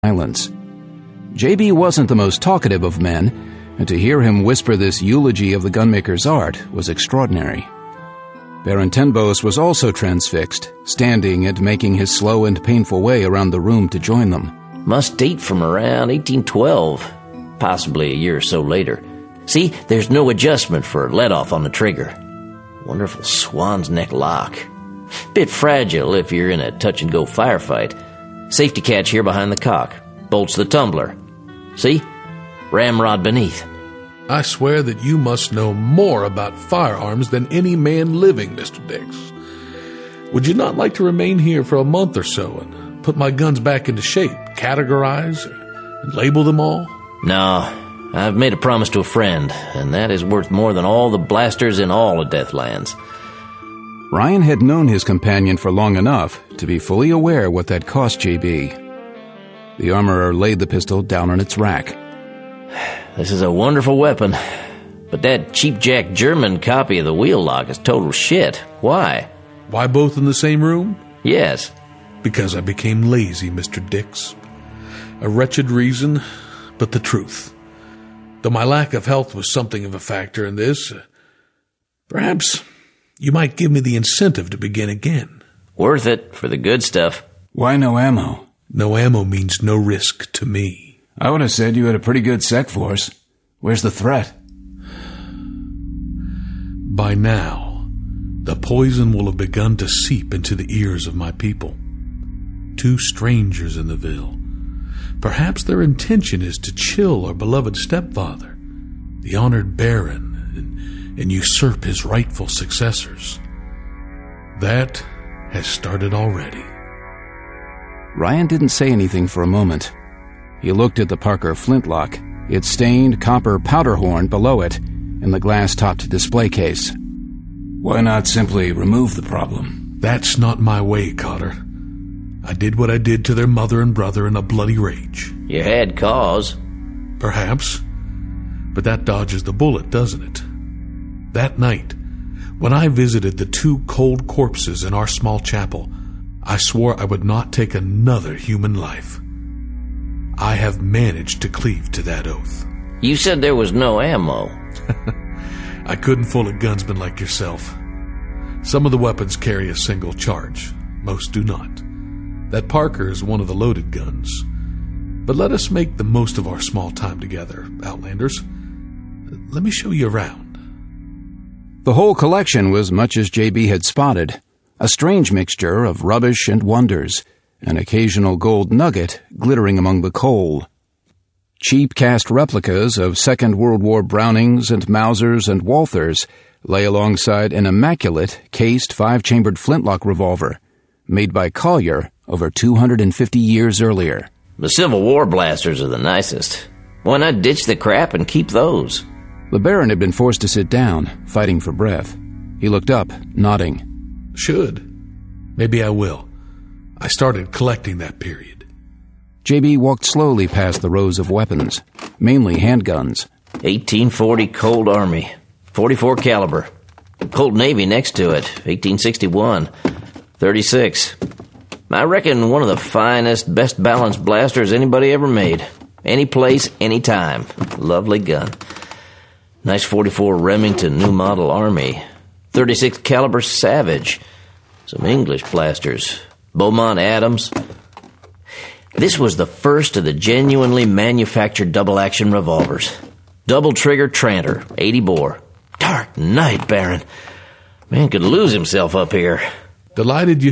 silence. JB wasn't the most talkative of men, and to hear him whisper this eulogy of the gunmaker's art was extraordinary. Baron ten Bosch was also transfixed, standing and making his slow and painful way around the room to join them. Must date from around 1812, possibly a year or so later. See, there's no adjustment for let-off on the trigger. Wonderful swan's neck lock. Bit fragile if you're in a touch-and-go firefight. Safety catch here behind the cock. Bolts the tumbler. See? Ramrod beneath. I swear that you must know more about firearms than any man living, Mr. Dix. Would you not like to remain here for a month or so and put my guns back into shape, categorize, and label them all? No, I've made a promise to a friend, and that is worth more than all the blasters in all of Deathlands. Ryan had known his companion for long enough to be fully aware what that cost JB. The armorer laid the pistol down on its rack. This is a wonderful weapon, but that cheap-jack German copy of the wheel lock is total shit. Why? Why both in the same room? Yes. Because I became lazy, Mr. Dix. A wretched reason, but the truth. Though my lack of health was something of a factor in this, perhaps you might give me the incentive to begin again. Worth it for the good stuff. Why no ammo? No ammo means no risk to me. I would have said you had a pretty good sec force. Where's the threat? By now, the poison will have begun to seep into the ears of my people. 2 strangers in the ville. Perhaps their intention is to chill our beloved stepfather, the honored Baron, and usurp his rightful successors. That has started already. Ryan didn't say anything for a moment. He looked at the Parker flintlock, its stained copper powder horn below it, and the glass-topped display case. Why not simply remove the problem? That's not my way, Cotter. I did what I did to their mother and brother in a bloody rage. You had cause. Perhaps. But that dodges the bullet, doesn't it? That night, when I visited the 2 cold corpses in our small chapel, I swore I would not take another human life. I have managed to cleave to that oath. You said there was no ammo. I couldn't fool a gunsman like yourself. Some of the weapons carry a single charge. Most do not. That Parker is one of the loaded guns. But let us make the most of our small time together, Outlanders. Let me show you around. The whole collection was much as JB had spotted, a strange mixture of rubbish and wonders, an occasional gold nugget glittering among the coal. Cheap cast replicas of Second World War Brownings and Mausers and Walthers lay alongside an immaculate, cased 5-chambered flintlock revolver, made by Collier over 250 years earlier. The Civil War blasters are the nicest. Why not ditch the crap and keep those? The Baron had been forced to sit down, fighting for breath. He looked up, nodding. Should. Maybe I will. I started collecting that period. JB walked slowly past the rows of weapons, mainly handguns. 1840 Cold Army, 44 caliber. Cold Navy next to it, 1861, 36. I reckon one of the finest, best balanced blasters anybody ever made. Any place, any time. Lovely gun. Nice 44 Remington New Model Army. 36 caliber Savage. Some English blasters. Beaumont Adams. This was the first of the genuinely manufactured double-action revolvers. Double-trigger Tranter, 80 bore. Dark night, Baron. Man could lose himself up here. Delighted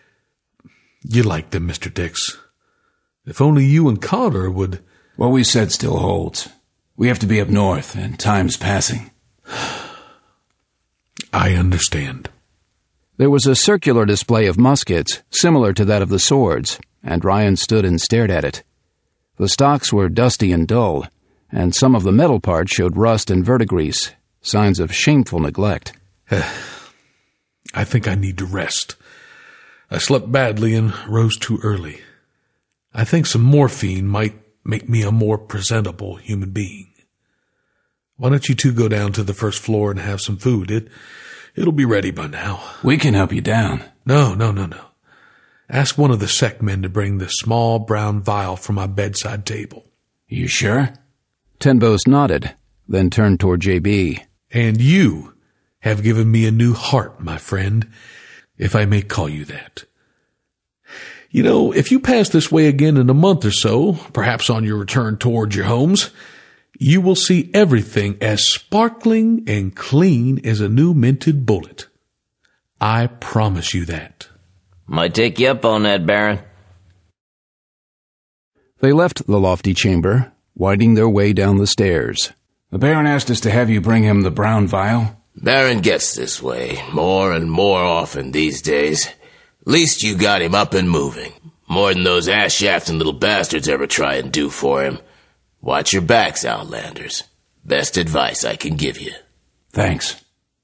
you like them, Mr. Dix. If only you and Cotter would... What we said still holds. We have to be up north, and time's passing. I understand. There was a circular display of muskets, similar to that of the swords, and Ryan stood and stared at it. The stocks were dusty and dull, and some of the metal parts showed rust and verdigris, signs of shameful neglect. I think I need to rest. I slept badly and rose too early. I think some morphine might make me a more presentable human being. Why don't you 2 go down to the first floor and have some food? It'll be ready by now. We can help you down. No. Ask one of the sec men to bring the small brown vial from my bedside table. You sure? Tenbos nodded, then turned toward JB. And you have given me a new heart, my friend, if I may call you that. You know, if you pass this way again in a month or so, perhaps on your return towards your homes, you will see everything as sparkling and clean as a new minted bullet. I promise you that. Might take you up on that, Baron. They left the lofty chamber, winding their way down the stairs. The Baron asked us to have you bring him the brown vial. Baron gets this way more and more often these days. Least you got him up and moving. More than those ass-shafting little bastards ever try and do for him. Watch your backs, Outlanders. Best advice I can give you. Thanks.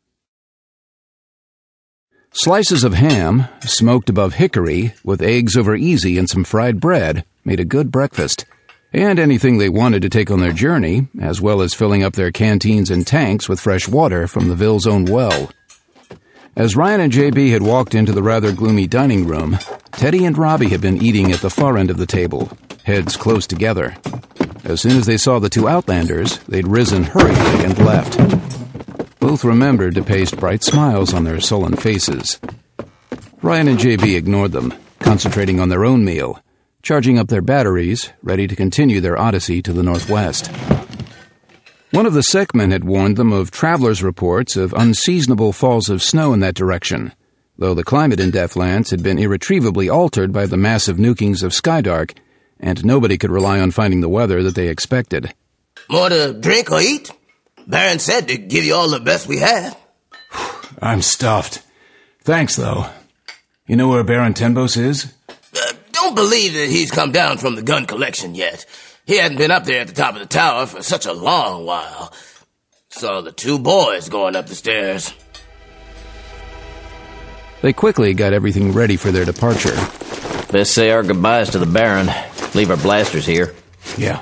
Slices of ham, smoked above hickory, with eggs over easy and some fried bread, made a good breakfast. And anything they wanted to take on their journey, as well as filling up their canteens and tanks with fresh water from the Ville's own well. As Ryan and JB had walked into the rather gloomy dining room, Teddy and Robbie had been eating at the far end of the table, heads close together. As soon as they saw the two Outlanders, they'd risen hurriedly and left. Both remembered to paste bright smiles on their sullen faces. Ryan and JB ignored them, concentrating on their own meal, charging up their batteries, ready to continue their odyssey to the northwest. One of the Sekmen had warned them of travelers' reports of unseasonable falls of snow in that direction, though the climate in Deathlands had been irretrievably altered by the massive nukings of Skydark, and nobody could rely on finding the weather that they expected. More to drink or eat? Baron said to give you all the best we have. I'm stuffed. Thanks, though. You know where Baron Tenbos is? Don't believe that he's come down from the gun collection yet. He hadn't been up there at the top of the tower for such a long while. Saw the two boys going up the stairs. They quickly got everything ready for their departure. Best say our goodbyes to the Baron. Leave our blasters here. Yeah.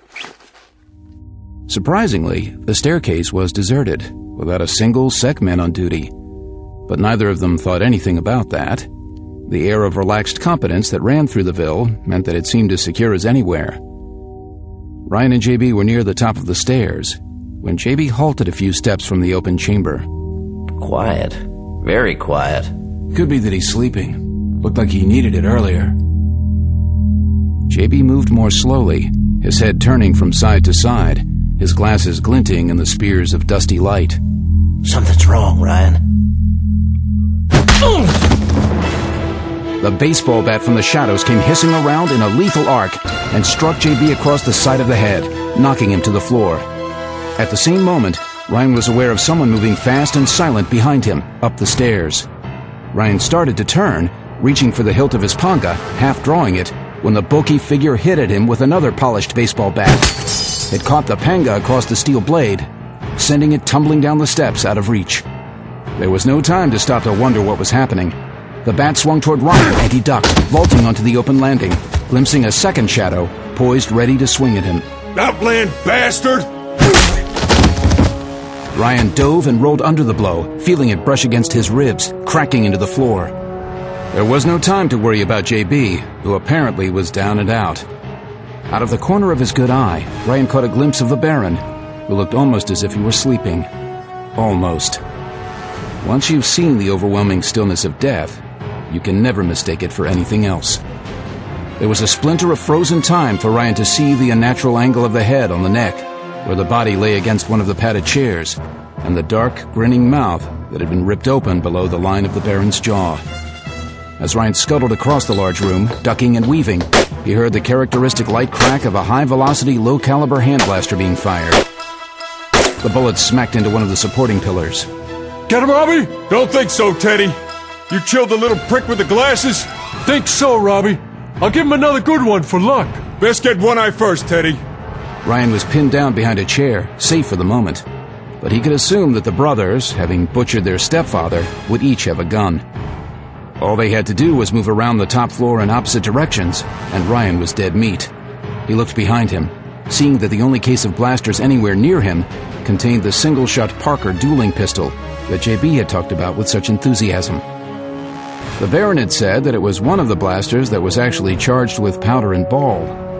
Surprisingly, the staircase was deserted, without a single Sekmen on duty. But neither of them thought anything about that. The air of relaxed competence that ran through the Ville meant that it seemed as secure as anywhere. Ryan and JB were near the top of the stairs, when JB halted a few steps from the open chamber. Quiet. Very quiet. Could be that he's sleeping. Looked like he needed it earlier. JB moved more slowly, his head turning from side to side, his glasses glinting in the spears of dusty light. Something's wrong, Ryan. The baseball bat from the shadows came hissing around in a lethal arc and struck JB across the side of the head, knocking him to the floor. At the same moment, Ryan was aware of someone moving fast and silent behind him, up the stairs. Ryan started to turn, reaching for the hilt of his panga, half drawing it, when the bulky figure hit at him with another polished baseball bat. It caught the panga across the steel blade, sending it tumbling down the steps out of reach. There was no time to stop to wonder what was happening. The bat swung toward Ryan, and he ducked, vaulting onto the open landing, glimpsing a second shadow, poised ready to swing at him. Outland bastard! Ryan dove and rolled under the blow, feeling it brush against his ribs, cracking into the floor. There was no time to worry about JB, who apparently was down and out. Out of the corner of his good eye, Ryan caught a glimpse of the Baron, who looked almost as if he were sleeping. Almost. Once you've seen the overwhelming stillness of death, you can never mistake it for anything else. There was a splinter of frozen time for Ryan to see the unnatural angle of the head on the neck, where the body lay against one of the padded chairs, and the dark, grinning mouth that had been ripped open below the line of the Baron's jaw. As Ryan scuttled across the large room, ducking and weaving, he heard the characteristic light crack of a high-velocity, low-caliber hand blaster being fired. The bullet smacked into one of the supporting pillars. Get him, Robbie? Don't think so, Teddy. You killed the little prick with the glasses? Think so, Robbie. I'll give him another good one for luck. Best get one eye first, Teddy. Ryan was pinned down behind a chair, safe for the moment. But he could assume that the brothers, having butchered their stepfather, would each have a gun. All they had to do was move around the top floor in opposite directions, and Ryan was dead meat. He looked behind him, seeing that the only case of blasters anywhere near him contained the single-shot Parker dueling pistol that JB had talked about with such enthusiasm. The Baron had said that it was one of the blasters that was actually charged with powder and ball.